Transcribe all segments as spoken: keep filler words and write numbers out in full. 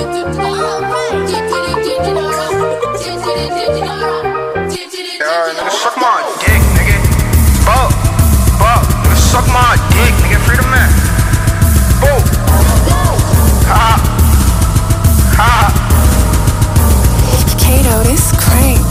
nigga, suck my dick, nigga. Fuck, fuck, nigga, suck my dick, nigga. Free the man. Boom. Ha. Ha. Kato, this crank.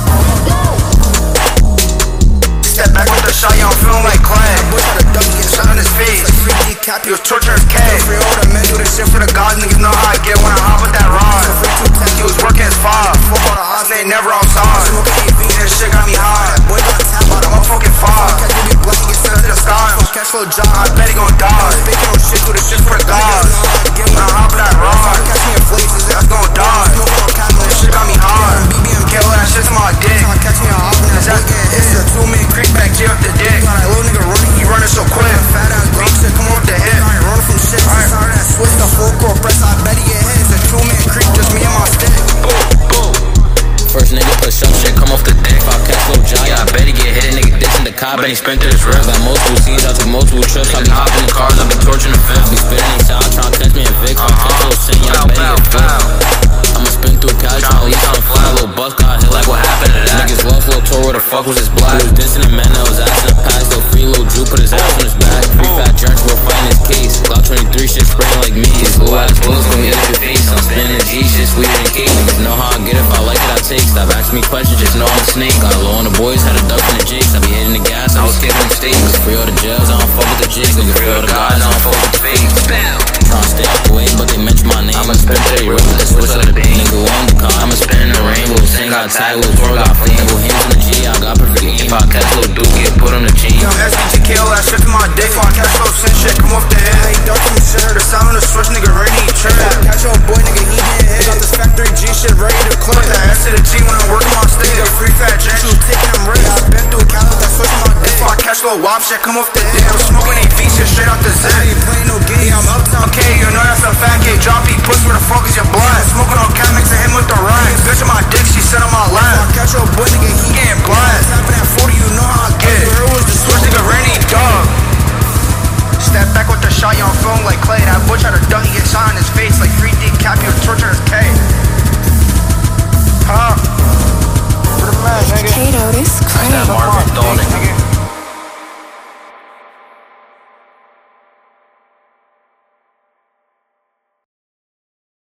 Step back with the shot, you don't feel like clay. Boy tried to duck, get shot in his face. He was torturing his cave. Free all the men do this shit for the gods. Niggas know how I get when I hop with that rod. He was working his five. Fuck all the hots, they never outside. This shit got me high. Boy got tap out, I'm a fucking five. To the sky, cash flow job, I bet he gon' die. Faking on shit, do this shit for the gods. When I hop with that rod, catch me in places, that's gon' die. This shit got me high. Kill that shit to my dick. It's a two-man creep back here up the dick. Little nigga running, he running so quick. Fat ass beat shit, come off the hip. Running from shit, sorry that switch. The full court press, I bet he get hit. It's a two-man creep, just me and my stick. Boom, boom. First nigga push up shit, come off the dick. Five cash flow job, yeah, I bet he get hit. Nigga dissing the cop, and he spent through his ribs. Got multiple scenes, I took multiple trips. I be hopping in cars, I be torching the fence. I be spitting these out, trying to catch me in Vic. Five cash flow sin, yeah, I bet he get flipped. I'ma spin through Cali, tryna leave on fly. Little bus got hit like what happened to that. Niggas love little tour, where the fuck was his block? He was dissing the man that was ass in the past. Little free little Drew put his ass on his back. Free fat jerks, we're fighting his case. Glock twenty-three shit spraying like me. These little ass bullets gon' hit your face. I'm spinning G shit, sweeter than cake. Niggas know how I get it, if I like it I take. Stop asking me questions, just know I'm a snake. Got low on the boys, had a duck in the jakes. I be hitting the gas, I was kicking them steaks. Niggas free all the jails, I don't fuck with the jigs. Niggas free all the guys, I don't fuck with the fakes. Tryna stay out the way, but they mention my name. I'ma spin to the river, let's switch up the pain. Nigga on the car, I'ma spin in the rainbow. Sing got tight, little tour got flame. Little hands in the G, I got perfect aim. If I catch little dude, get put on the chain. Young S B T K, all that shit to my dick. If I catch flow, send shit, come off the head. Hey, dark in the shit, heard the sound of the switch, nigga, ready to eat trip. Catch your boy, nigga, he getting hit. Got this factory G shit ready to clip. That S to the G when I'm working my stick. The free fat jet, you taking them risks. I've been through Cali, that switch my dick. If I catch flow, wop shit, come off the dick.